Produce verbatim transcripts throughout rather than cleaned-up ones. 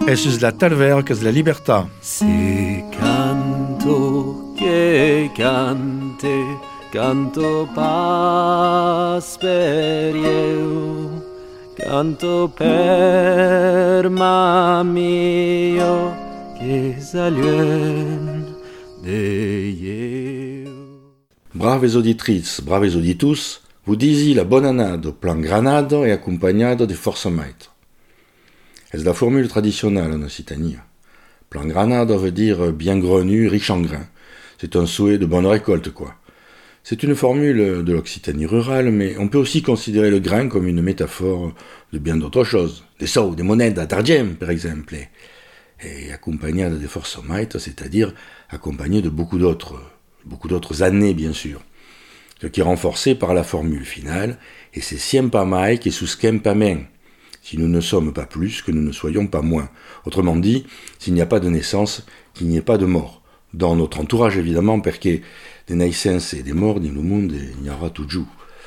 Es es la Talver que es la libertà. Se canto che cante, canto pas per eu, canto per ma mio, che saluen de eu. Braves auditrices, braves auditus, vous disi la bonne annade au plan granado et accompagnado de force maître. Es la formule traditionnelle en Occitanie. Plan granado veut dire bien grenu, riche en grains. C'est un souhait de bonne récolte, quoi. C'est une formule de l'Occitanie rurale, mais on peut aussi considérer le grain comme une métaphore de bien d'autres choses. Des sous, des monnaies d'argent, par exemple. Et accompagnado de force maître, c'est-à-dire accompagné de beaucoup d'autres, beaucoup d'autres années, bien sûr. Ce qui est renforcé par la formule finale, et c'est siempre mai que susquempa men. Si nous ne sommes pas plus, que nous ne soyons pas moins. Autrement dit, s'il n'y a pas de naissance, qu'il n'y ait pas de mort. Dans notre entourage, évidemment, parce que des naissances et des morts, dans le monde, il y aura toujours.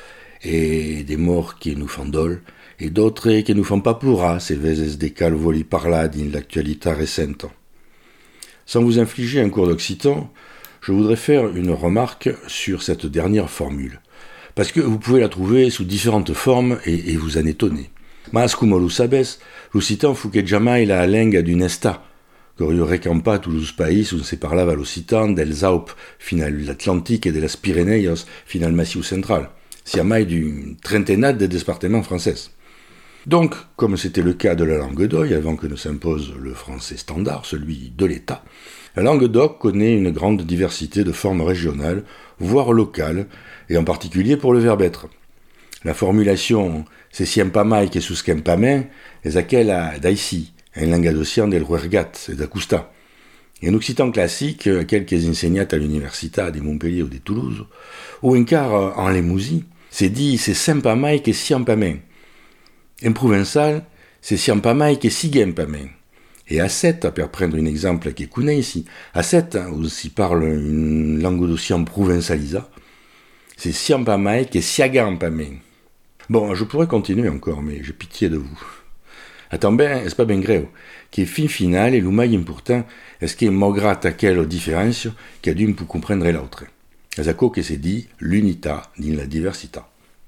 Et des morts qui nous font dol, et d'autres qui nous font pas pleurer, ces vezes des calvoli parla dans l'actualité récente. Sans vous infliger un cours d'occitan, je voudrais faire une remarque sur cette dernière formule. Parce que vous pouvez la trouver sous différentes formes et, et vous en étonner. Mas como lo sabes, l'occitan fu que jamais la lingua d'un esta, que io recampa tous los país on se parlava l'occitan dels Alpes final l'Atlantique et de las Pyrénées final Massif central, sia mai d'une trentaine de départements français. Donc, comme c'était le cas de la langue d'oï avant que ne s'impose le français standard, celui de l'État, la langue d'oc connaît une grande diversité de formes régionales, voire locales, et en particulier pour le verbe être. La formulation « c'est siempre mai que susquempa men » est aquella d'ici, en langue d'océan del Ruergat et d'Acusta. En occitan classique, quelques enseignats à l'université de Montpellier ou de Toulouse, ou encore en Limousin, c'est dit « c'est sempre mai que siempre men ». En provençal, c'est siempre mai que siguempa men. Et à sept, pour prendre un exemple qui est connu ici, à sept, où s'y parle une langue d'océan provençalisa, c'est siempre mai que siagampa men. Bon, je pourrais continuer encore, mais j'ai pitié de vous. Attends ben, est-ce pas ben greu, qui est fin final et l'umai important, est-ce que malgré quelle différence, qu'il y a d'une pour comprendre l'autre. C'est à quoi que c'est dit l'unità dans la diversità.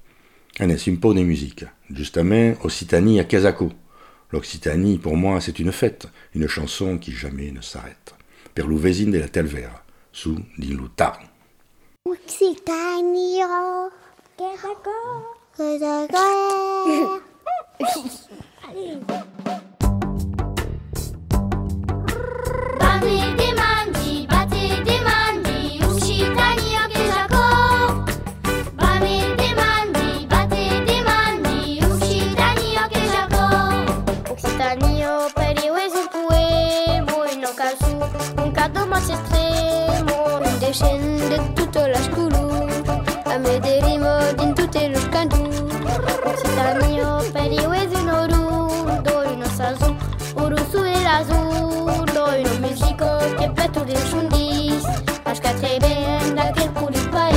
Un c'est un peu de musique. Justement, Occitanie à Casaco. L'Occitanie, pour moi, c'est une fête, une chanson qui jamais ne s'arrête. Per lo vesin de la Talvera, sous din lo Tarn. Occitanie, Casaco. Bate mandi, bate mandi, Occitania che Jaco. Bate mandi, bate mandi, Occitania che Jaco. Occitania, per io è un poema, in occasione, un cadeau más extremo, une déchaîne de toutes les couleurs, à me dérimer dans toutes les cantons. Occitania, per io è un oro, do in ossazon, oro su el azul, do in un musico che per tutti i chundis, parce qu'à très bien, laquelle pour le pays.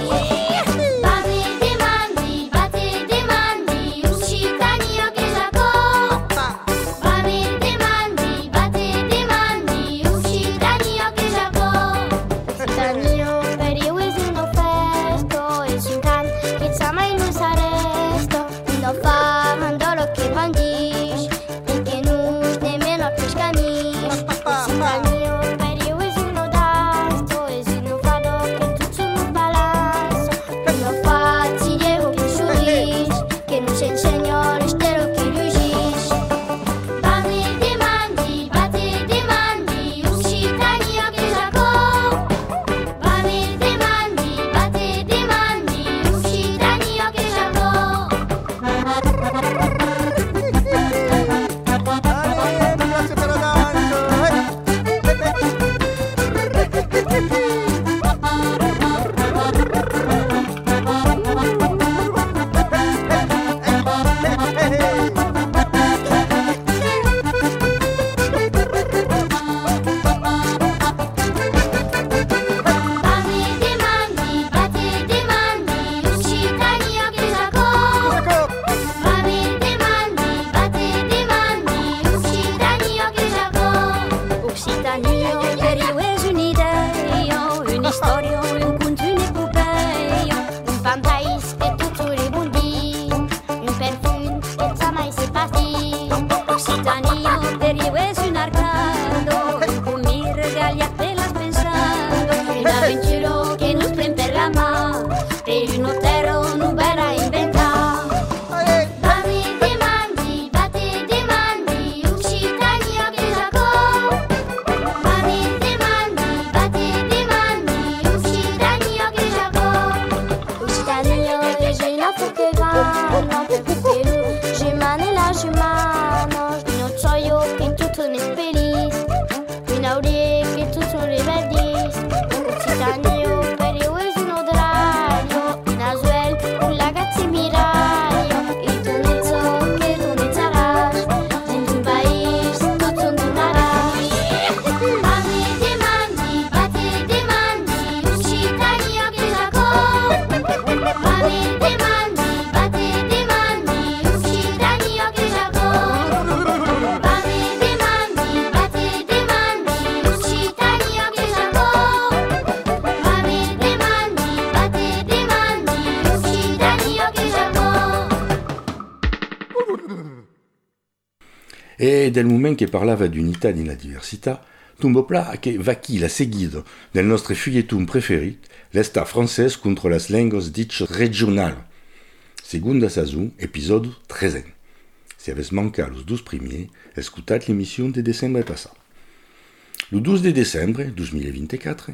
Bate mandi, bate mandi, Occitania che Jaco. Bate mandi, bate mandi, Occitania che Jaco. Occitania, per io è un festo, è un can, che sa mai non s'arresta, no fa mandolo che bandis, e che non nemmeno pescani. Occitania, per io è un per io es un arcado, con mi regalia te las pensando, un avventuro che nos pren per la mano, per un otero non verrà inventato. Je mane la je mange di non so io che tutto ne spelis in aurie che tutto le verdis Occitanio per io es un odrario in Azuel un ragazzi miraglio il tonezzo che tonezza rash in un país tutto un donarás Mami de mandi, bate de mandi Occitanio che giacò Mami de mandi E del moment che parlava d'unità e della diversità, tumbo pla che va chi la seguido del nostro feuilleton preferit, l'esta francès contre las lenguas dites regionales. Segunda saison, épisode treize. Si avez manqué los douze premiers, escutat l'émission de décembre passat. Le douze de décembre deux mille vingt-quatre,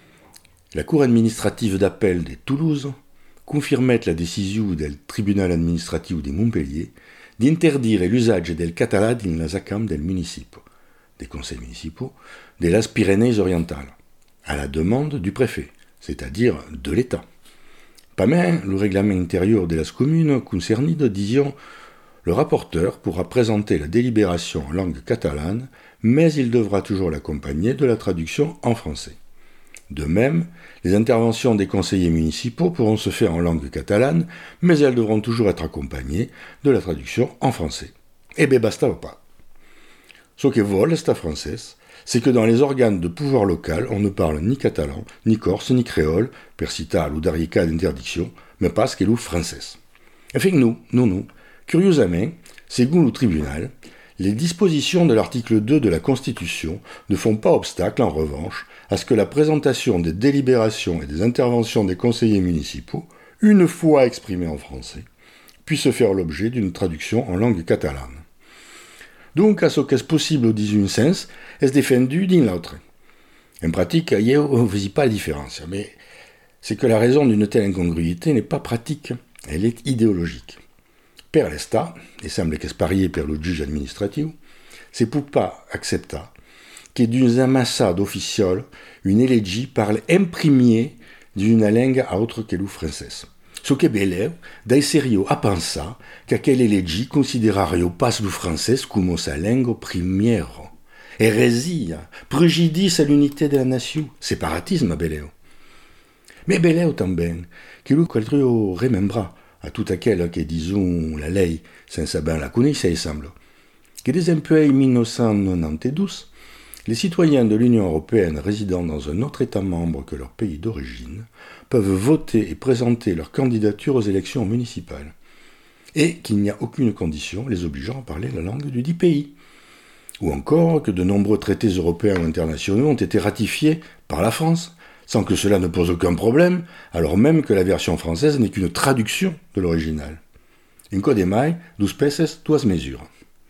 la Cour administrative d'appel de Toulouse confirmait la décision del tribunal administratiu de Montpellier d'interdire l'usage del català dans les acam del municipio, des conseils municipaux, de las Pyrénées orientales, à la demande du préfet, c'est-à-dire de l'État. Pas même le règlement intérieur de las communes concernées disant le rapporteur pourra présenter la délibération en langue catalane, mais il devra toujours l'accompagner de la traduction en français. De même, les interventions des conseillers municipaux pourront se faire en langue catalane, mais elles devront toujours être accompagnées de la traduction en français. Eh bien, basta pas. Ce que veut l'État français, c'est que dans les organes de pouvoir local, on ne parle ni catalan, ni corse, ni créole, persital ou dernier cas d'interdiction, mais pas ce qu'est le français. Enfin, nous, nous, nous, curieusement, selon le tribunal, les dispositions de l'article deux de la Constitution ne font pas obstacle, en revanche, à ce que la présentation des délibérations et des interventions des conseillers municipaux, une fois exprimées en français, puisse faire l'objet d'une traduction en langue catalane. Donc, à ce qu'est possible dans un sens, est défendu dans l'autre. En pratique, ailleurs, on ne voit pas la différence, mais c'est que la raison d'une telle incongruité n'est pas pratique, elle est idéologique. Per l'État, et semble qu'est parié per le juge administratif, c'est pour pas accepter que d'une ammassade officielle, une élégie parle imprimée d'une langue à autre que le français. Ce qui est bel dai sérieux à penser qu'aquelle élégie considérerait pas le français comme sa langue première. Hérésie, préjudice à l'unité de la nation, séparatisme beleo. Mais beleo também, que le quadrio remembra à tout aquel que disons la lei senza ben la connaître, il semble, que des depuis mille neuf cent quatre-vingt-douze, les citoyens de l'Union européenne résidant dans un autre État membre que leur pays d'origine peuvent voter et présenter leur candidature aux élections municipales, et qu'il n'y a aucune condition les obligeant à parler la langue du dit pays. Ou encore que de nombreux traités européens ou internationaux ont été ratifiés par la France, sans que cela ne pose aucun problème, alors même que la version française n'est qu'une traduction de l'original. Inco de mai, douze peces, douze mesures.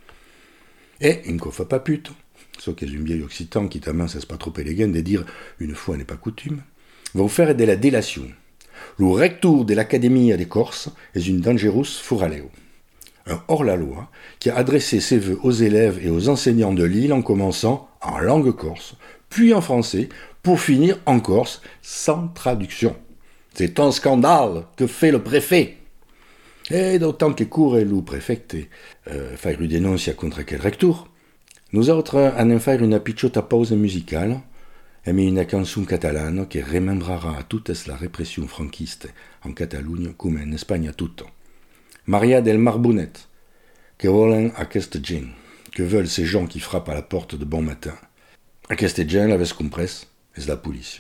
Et, inco fa pas pute, ce qui est un vieil occitan qui t'amène pas trop élégant de dire une fois n'est pas coutume, vont faire de la délation. Le recteur de l'Académie des Corses est une dangerous furaleo. Un hors-la-loi qui a adressé ses vœux aux élèves et aux enseignants de l'île en commençant en langue corse, puis en français, pour finir en corse sans traduction. C'est un scandale que fait le préfet. Et d'autant que cour et le préfecte euh, faire une dénoncia contre quel recteur, nous autres allons faire une pichota pause musicale et une chanson catalane qui remembrera à toute la répression franquiste en Catalogne comme en Espagne toute. Maria del Marbonet, que volen aquest gent, que veulent ces gens qui frappent à la porte de bon matin. Aquest gent, la vez compresse, est la police.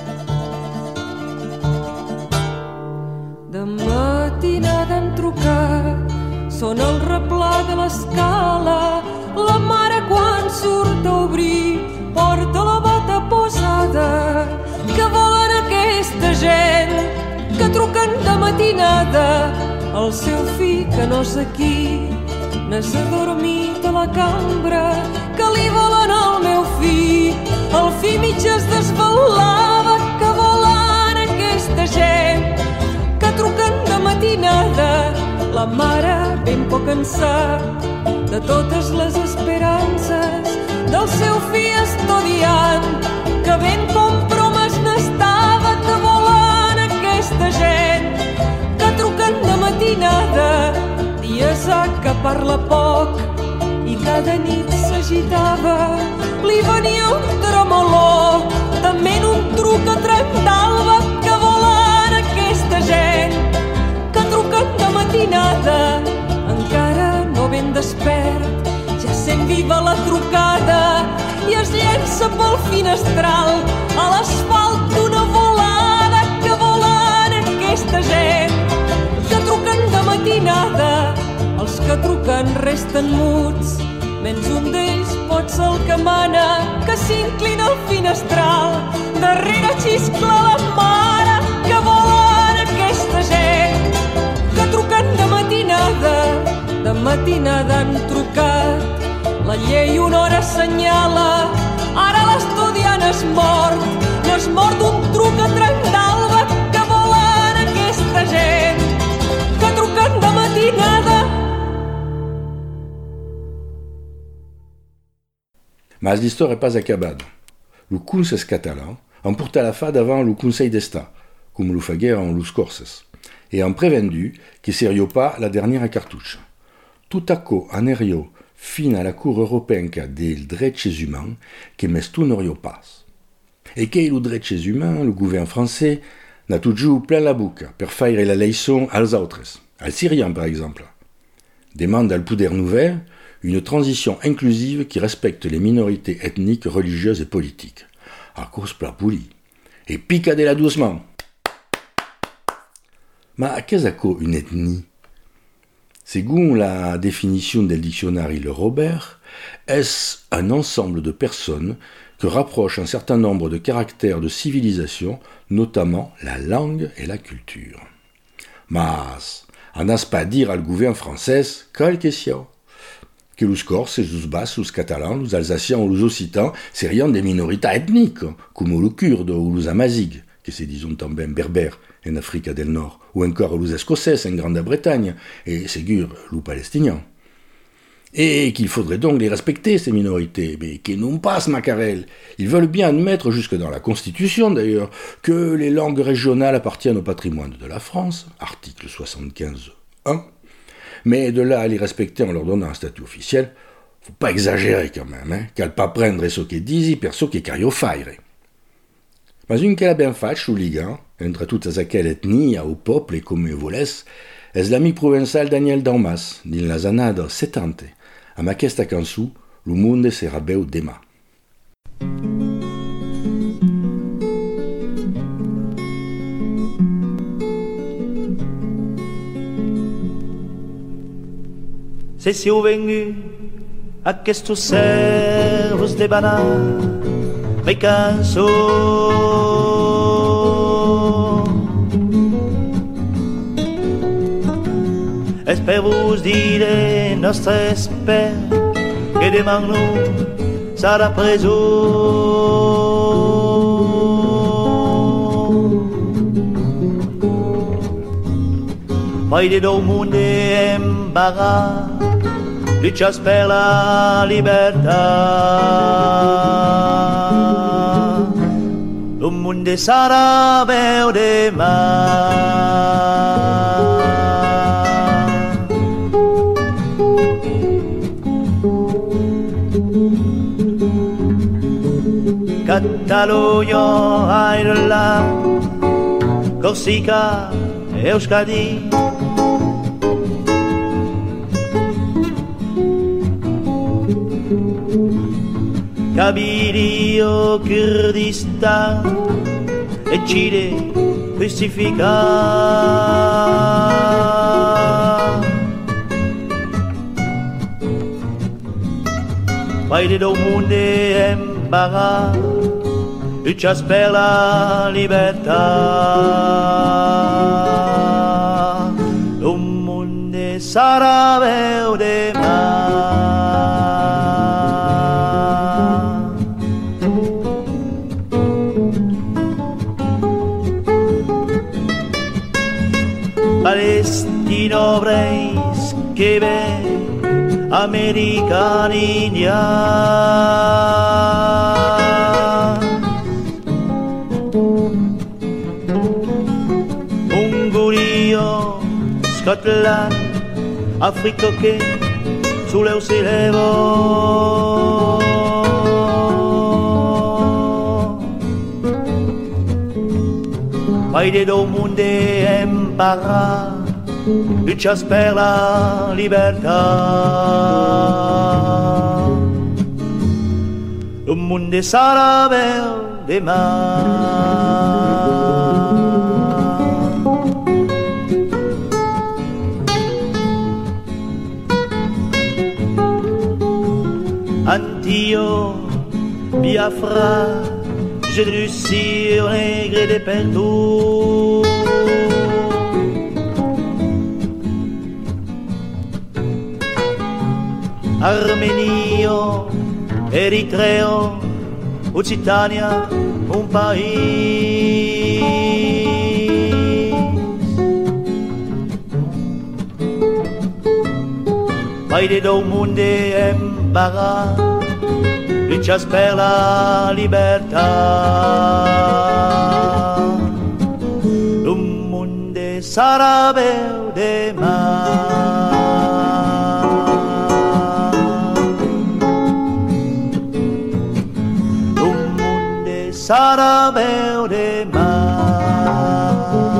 De matinada em trucat són el replà de l'escala. La mare quan surt a obrir porta la bata posada. Que volen aquesta gent que truquen de matinada? El seu fill que no és aquí n'és adormit a la cambra. Que li volen al meu fill? El fill mig es desvelava. Que volen aquesta gent que truquen de matinada? La mare ben poc en sap de totes les esperances del seu fill estudiant, que ben compromes n'estava. Que volen aquesta gent que truquen de matinada? Dies ha que parla poc i cada nit s'agitava. Li venia un tremolor, també en un truc a Trent'Alba. Que volen aquesta gent que truquen de matinada? Encara no ben despert, ja sent viva la trucada i es llença pel finestral a l'asfalt d'una volada. Que volen aquesta gent que truquen de matinada? Els que truquen resten muts, menys un d'ells pot ser el que mana, que s'inclina al finestral. Darrere xiscla la mare. Que volen aquesta gent que truquen de matinada? De matinada han trucat, la llei una hora assenyala. Ara l'estudiant és mort, no és mort d'un truc a Trent'Alba. Que volen aquesta gent que truquen de matinada? Mas l'histoire n'est pas acabada. Le Conselh català emporta la fa davant le Conseil d'Estat, comme le faguera en los Corses, et en prévendu que serio pas la dernière cartouche. Tout acco anerio fin à la Cour européenne des drets humains que mestunorio pas. Et que les drets humains, le gouvernement français, n'a toujours plein la bouche per faire la leçon als autres, als Syriens par exemple. Demande al poder nouvel une transition inclusive qui respecte les minorités ethniques, religieuses et politiques. A cause plapuli. Et picadela doucement. Ma qu'est-ce que une ethnie? Selon la définition del dictionnaire Le Robert, est un ensemble de personnes que rapprochent un certain nombre de caractères de civilisation, notamment la langue et la culture. Mas, on n'a pas dire al gouvernement français quelle question? Que los Corses, los Basques, los Catalans, los Alsaciens ou los Occitans serions des minorités ethniques, comme los Kurdes ou los Amazighs, que se disent també berbères en Afrique del Nord, ou encore los Escocais en Grande-Bretagne, et ségur los Palestiniens. Et qu'il faudrait donc les respecter, ces minorités, mais qu'ils n'ont pas ce macarel. Ils veulent bien admettre, jusque dans la Constitution d'ailleurs, que les langues régionales appartiennent au patrimoine de la France, article soixante-quinze un, mais de là à les respecter en leur donnant un statut officiel, faut pas exagérer quand même, hein, qu'al pas prendre ce che disi per so che cario faire. Ma une che la ben fac, o liga, entre toutes aquelle etnia o peuple come voles, es l'ami provençal Daniel Daumas, din la zanada setante, amb aquesta cançó, Lo monde sera beu demà. Se siu vengu aquestos servos de banà, me canso. Es per vos dire nostre esper que demà no sarà preso. Mai de do monde embarrà, lluites per la libertà. El món sarà beu demà. Catalunya, Ireland, Corsica, Euskadi. Kabylie, Kurdistan e Cile crucifica. Maide do monde embarras, e chasse per la libertà. O monde sarà vero demà. Palestino breis che ve americani indiani, Ungurio, Scotland, Africa che sulle si levò. Maide do monde embarras, e chasse per la libertà. Le monde sarà vero demà. Antio, Biafra, j'ai dû sur les grès des perdus. Armenio, Eritreo, Occitania, un país. Maide do monde embarras, e chasse per la libertà. Le monde sarà vero demà. Sarà vero demà.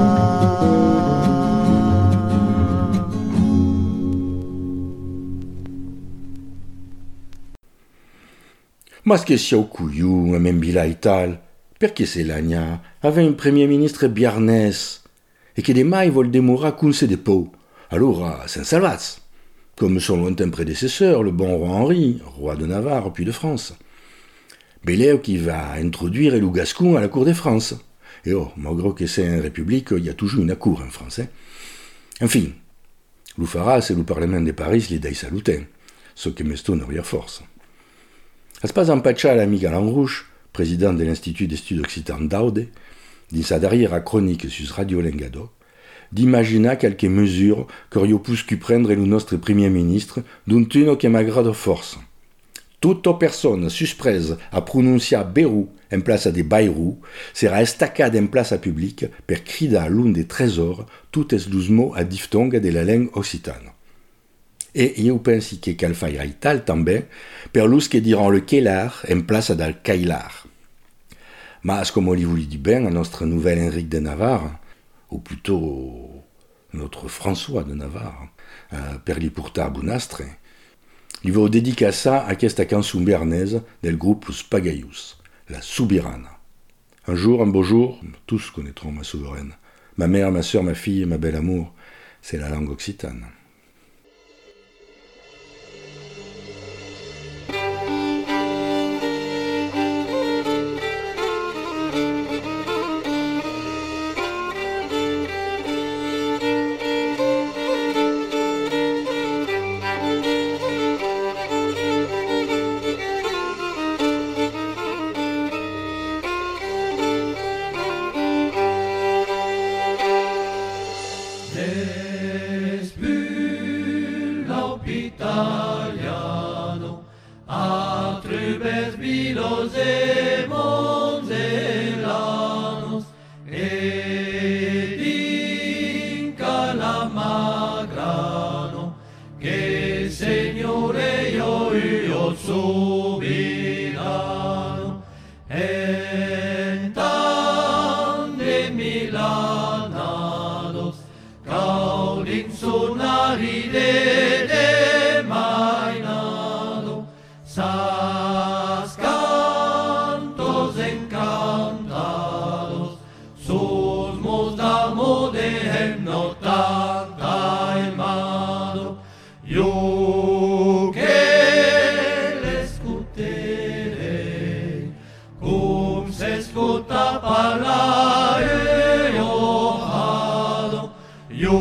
Mas che sia o couillou, même bila e tal, perché se l'agna avait un premier ministre biarnès, et che de mai vol demora cun se de pou, allora sen salvats, comme son lointain prédécesseur, le bon roi Henri, roi de Navarre puis de France. Beleu qui va introduire le gascon à la cour de France. Et oh, malgré que c'est une république, il y a toujours une cour en France. Hein. Enfin, lo farà c'est le Parlement de Paris li dai saluten, ce que mesto no ria force. Es pas empatcha l'ami Galan Rouge, président de l'Institut d'études occitan d'Aude, dans sa dernière chronique sur Radio Lengado, d'imaginer quelques mesures qu'aurait pu prendre le notre premier ministre d'un tuno que m'agrade force. Toute personne susprese a pronunciar Beirut en place de Bayrou sera estacada en place publique per cridar l'un des trésors tous les mots à diphtongue de la langue occitane. Et je pense que cal faira tal també per l'us que diran le Kellar en place del Kailar. Mas comme li voulait dit bien, notre nouvel Henrique de Navarre, ou plutôt notre François de Navarre, euh, per li portar bonastre, il va dédicacer à aquesta cançon béarnaise del groupe Los Pagayus, la Soubirana. Un jour, un beau jour, tous connaîtront ma souveraine. Ma mère, ma sœur, ma fille, ma belle amour, c'est la langue occitane.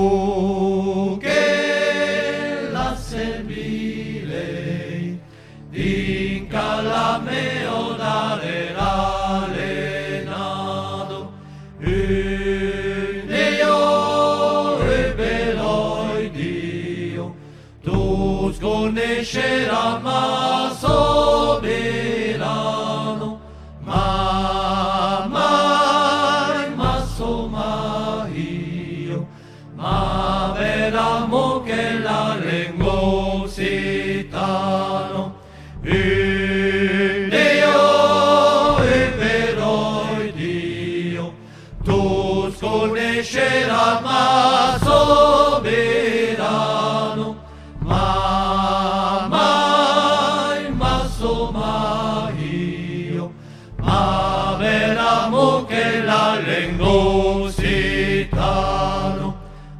tu che la semile dinca la meo dare l'alenato un Dio e veloi Dio tu sconoscerà ma soberano ma mai ma so mai io ma vedamo che la lingua si tano il Dio è vero Dio tu sconoscerà ma soberano ma mai ma so mai io ma vedamo che la lingua si tano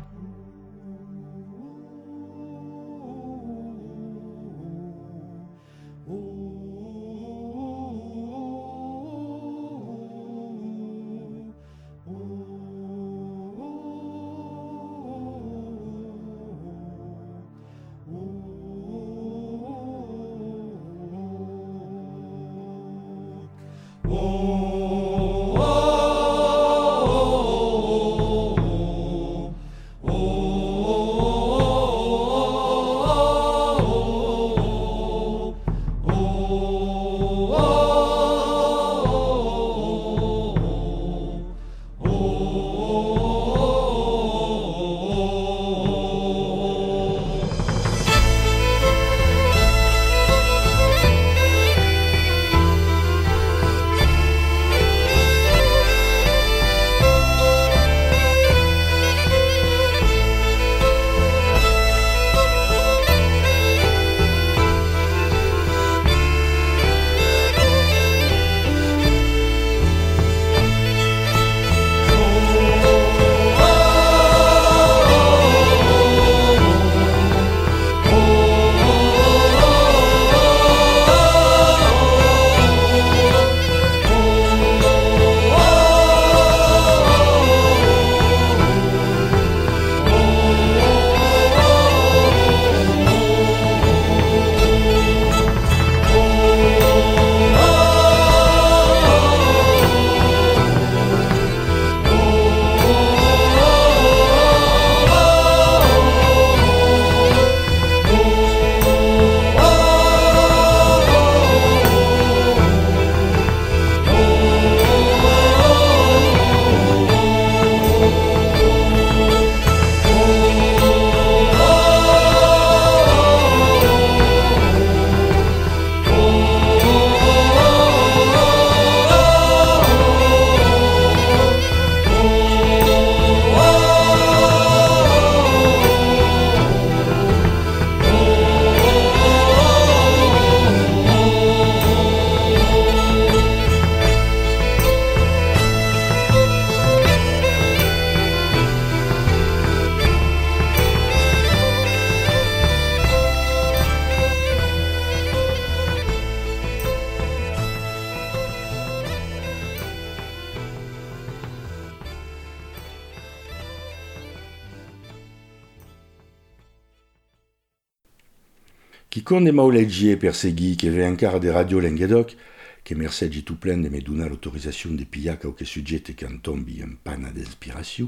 Chi conde mauleggi persegui che ve encara de radio Languedoc, che merseggi tu plein de me dona l'autorisation de pillac au che suggette che tombi en panna d'inspiration.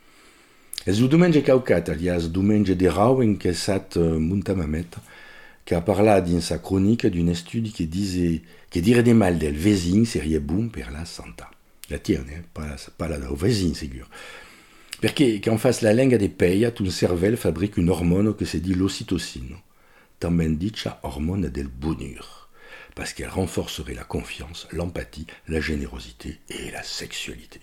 Es u dumenge caucat, alias dumenge de Rauen che sat uh, Muntamamet, che a parlat in sa chronique d'un estudi che dise che dire de mal del vesin seria bun per la santa. La tienne, eh? pas, la, pas la del vesin, segur. Perché qu'en face la lenga de peia, un cervel fabrique une hormone che se dit l'ocytocine. Tambien dicha hormone del bonheur, parce qu'elle renforcerait la confiance, l'empathie, la générosité et la sexualité.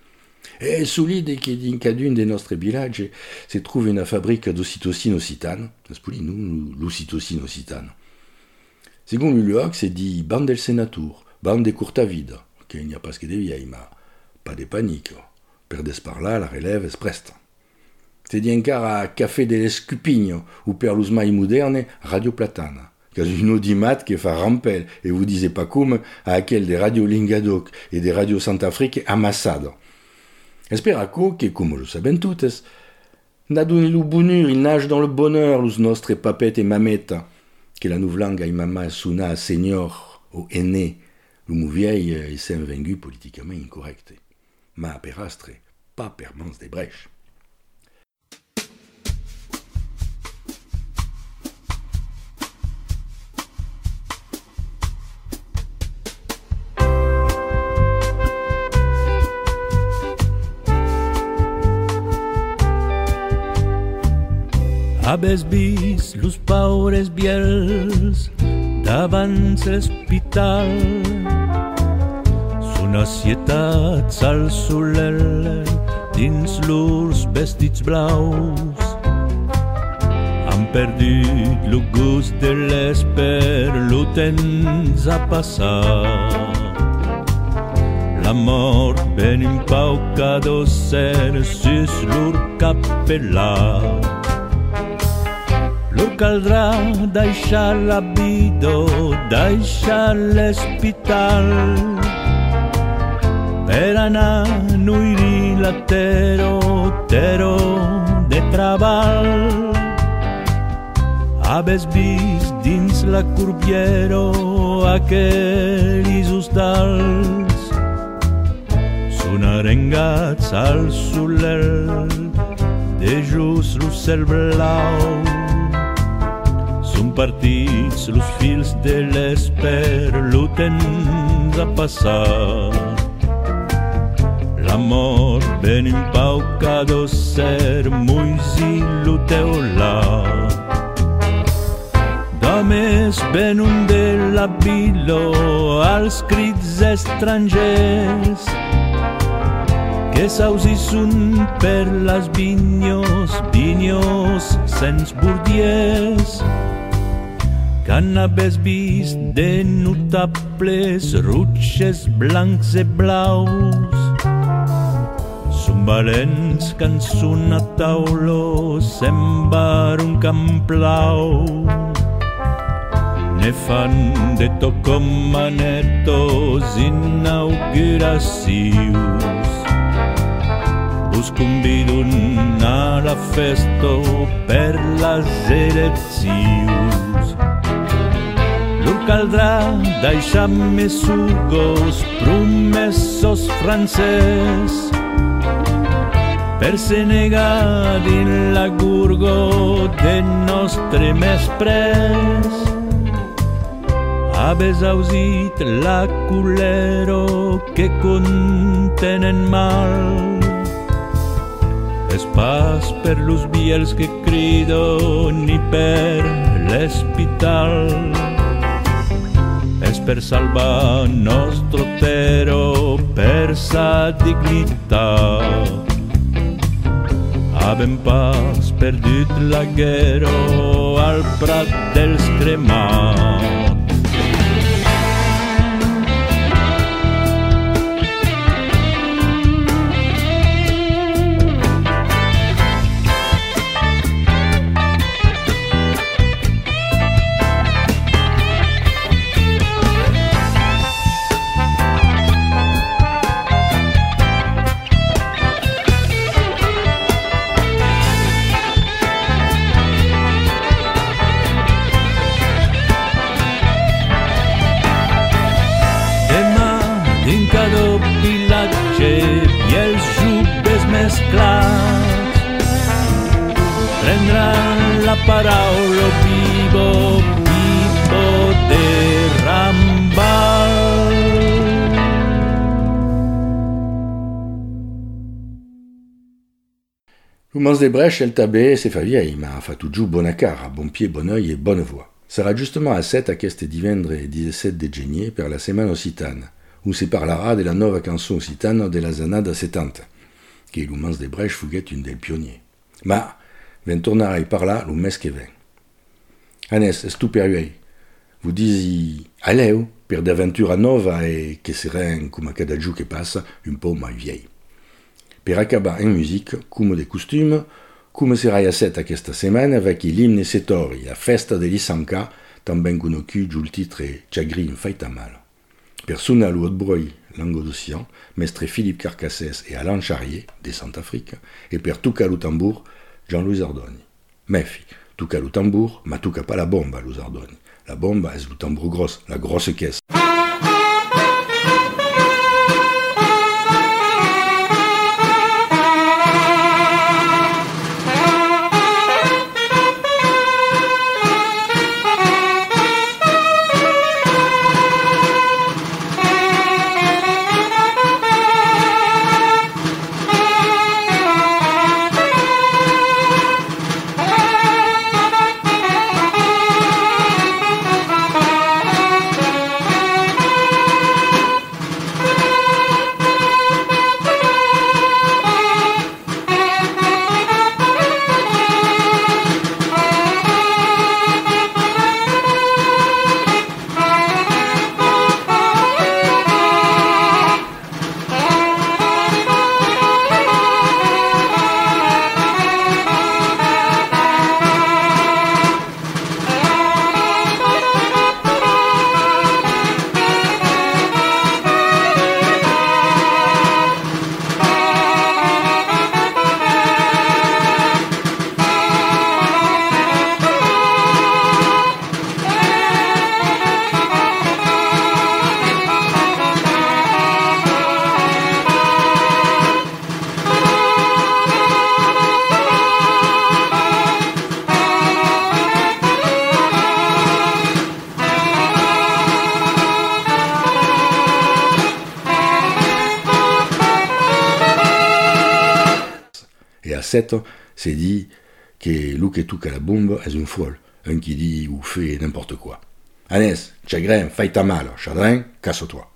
E solide che in cadun de nostre villaggi si trouve una fabrica d'ocytocine occitane, spuli nous l'ocytocine occitane. Secondo il luogo si dit ban del senatur, ban de curta vida, che n'y a pas que de vieilles, ma pas de panique, per desparla la relève es presta. Se di encara café de l'escupigno ou per los mai moderne Radio Platana, cas un audimat che fa rampel e vous dise pas come a aquel de Radio Languedoc e de Radio Sant'Afrique amassado. Esperaco che, come lo saben tutes, Nadunilu bunur, il nage dans le bonheur, lus nostre papet et mameta, que la nouvlanga et mama suna a senior, au aîné, l'umu vieille et s'est vaincu politiquement incorrect. Ma perastre, pas permance des brèches. Habes vist los paures biels davant l'hospital, societats al solel dins lurs vestits blaus. Han perdut lo gust de l'esper, lo temps ha passat. La mort ben impaucado ser sus lur capellat. Lor caldrà deixar la vida, deixar l'hospital, per anar a nuir la tero, tero de treball. Habes vist dins la curviero aquells hostals, són arengats al soler de just lo cel blau. Són partits los fils de l'esper, lo temps ha passat. L'amor ben impaucado ser muisi lo teulat. D'homes ben un de la vilo als crits estrangers, que s'ausissun per las vinyos, vinyos sens burdiers. Qu'han habes vist de notables rutxes blancs e blaus. Són valents qu'han son a taulos en bar un camp blau. Ne fan de tot com manetos inauguracions. Us convidun a la festa per les eleccions. Lur caldrà deixar més sugos promesos francès, per se negar din la gurgo de nostre més pres. Habes ausit la culero que contenen mal, és pas per los viels que crido ni per l'hospital. És per salvar nostre tero, per sa dignitat. Habem pas perdut la guerra al prat dels cremats. Prendran la paraula vivo, vivo de Rambal. L'oumance des brèches, elle tabé, c'est fa vieille, ma fa toujours bon accar, bon pied, bon oeil et bonne voix. Sera justement à sept à queste divendre dix-sept de genier per la semaine occitane, où se parlera de la nova canzone occitane de la zanada settanta, que l'oumance des brèches fuguet une del pionnier. Ma, ven tornarai par là lo mes que ven. Anes, est tu peruei? Vous disi aleu per d'aventura nova e que seren, come cada giù che passa, un po' mai viei. Per acabar en musique, come de costume, come serai a set aquesta setmana avec l'himne setori, la festa de l'Isanca, tan ben conosciu giù il titre Chagrin faita mal. Per sunar lo hautbreuil Languedocian, mestre Philippe Carcassès et Alain Charrier, de Centrafrique, et per tocar lo tambour, Jean-Louis Ardoni. Mefi, tuca le tambour, ma tuca pas la bomba, Louis Ardoni. La bomba est le tambour grosse, la grosse caisse. Et à sept, c'est dit que Luc et Tuc à la bombe est une folle, un qui dit ou fait n'importe quoi. Agnès, chagrin, faille ta mal, chagrin, casse-toi.